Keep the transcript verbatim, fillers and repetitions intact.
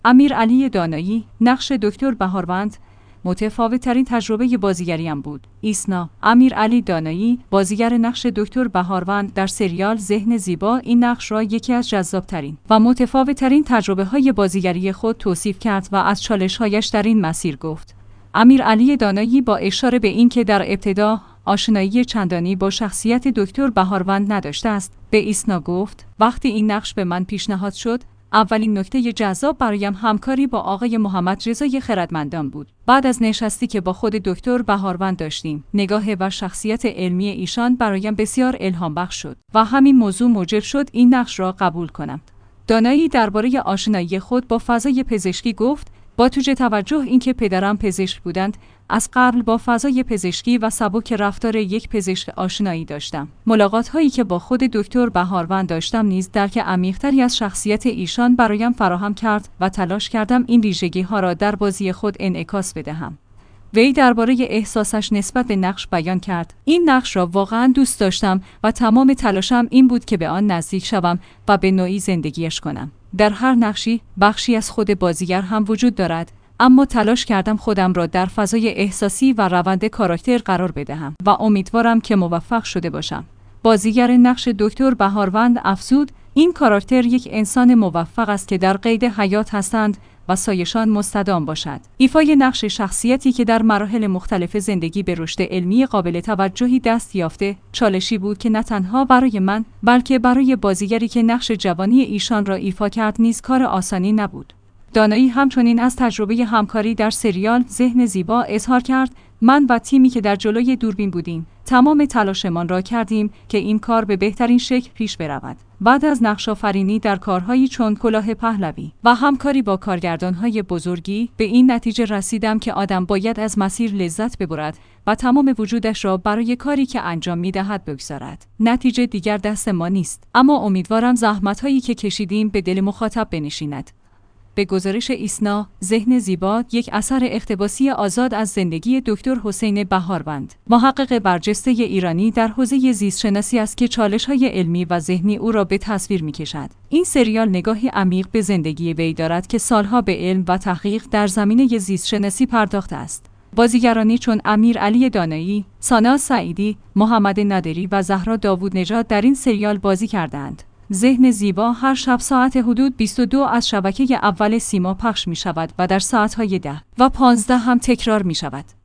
امیرعلی دانایی، نقش دکتر بهاروند، متفاوت‌ترین تجربه بازیگریم بود. ایسنا. امیرعلی دانایی، بازیگر نقش دکتر بهاروند در سریال ذهن زیبا، این نقش را یکی از جذاب‌ترین و متفاوت‌ترین تجربه‌های بازیگری خود توصیف کرد و از چالش‌هایش در این مسیر گفت. امیرعلی دانایی با اشاره به اینکه در ابتدا آشنایی چندانی با شخصیت دکتر بهاروند نداشته است، به ایسنا گفت: وقتی این نقش به من پیشنهاد شد، اولین نکته جذاب برایم همکاری با آقای محمد رضای خردمندان بود. بعد از نشستی که با خود دکتر بهاروند داشتیم، نگاه و شخصیت علمی ایشان برایم بسیار الهام بخش شد و همین موضوع موجب شد این نقش را قبول کنم. دانایی درباره آشنایی خود با فضای پزشکی گفت: با توجه توجه اینکه پدرم پزشک بودند، از قبل با فضای پزشکی و سبک رفتار یک پزشک آشنایی داشتم. ملاقات هایی که با خود دکتر بهاروند داشتم نیز درک عمیق‌تری از شخصیت ایشان برایم فراهم کرد و تلاش کردم این ویژگی ها را در بازی خود انعکاس بدهم. وی درباره احساسش نسبت به نقش بیان کرد: این نقش را واقعا دوست داشتم و تمام تلاشم این بود که به آن نزدیک شوم و به نوعی زندگیش کنم. در هر نقشی بخشی از خود بازیگر هم وجود دارد، اما تلاش کردم خودم را در فضای احساسی و روند کاراکتر قرار بدهم و امیدوارم که موفق شده باشم. بازیگر نقش دکتر بهاروند افزود: این کاراکتر یک انسان موفق است که در قید حیات هستند و سایشان مستدام باشد. ایفای نقش شخصیتی که در مراحل مختلف زندگی به رشد علمی قابل توجهی دست یافته، چالشی بود که نه تنها برای من، بلکه برای بازیگری که نقش جوانی ایشان را ایفا کرد نیز کار آسانی نبود. دانایی همچنین از تجربه همکاری در سریال ذهن زیبا اظهار کرد: من و تیمی که در جلوی دوربین بودیم، تمام تلاشمان را کردیم که این کار به بهترین شکل پیش برود. بعد از نقش‌آفرینی در کارهایی چون کلاه پهلوی و همکاری با کارگردان‌های بزرگی، به این نتیجه رسیدم که آدم باید از مسیر لذت ببرد و تمام وجودش را برای کاری که انجام می‌دهد بگذارد. نتیجه دیگر دست ما نیست، اما امیدوارم زحمت‌هایی که کشیدیم به دل مخاطب بنشیند. به گزارش ایسنا، ذهن زیبا یک اثر اقتباسی آزاد از زندگی دکتر حسین بهاروند، محقق برجسته ایرانی در حوزه زیستشناسی است که چالش‌های علمی و ذهنی او را به تصویر می‌کشد. این سریال نگاهی عمیق به زندگی وی دارد که سالها به علم و تحقیق در زمینه زیستشناسی پرداخته است. بازیگرانی چون امیرعلی دانایی، سانا سعیدی، محمد نادری و زهرا داوود نژاد در این سریال بازی کردند. ذهن زیبا هر شب ساعت حدود بیست و دو از شبکه اول سیما پخش می شود و در ساعتهای ده و پانزده هم تکرار می شود.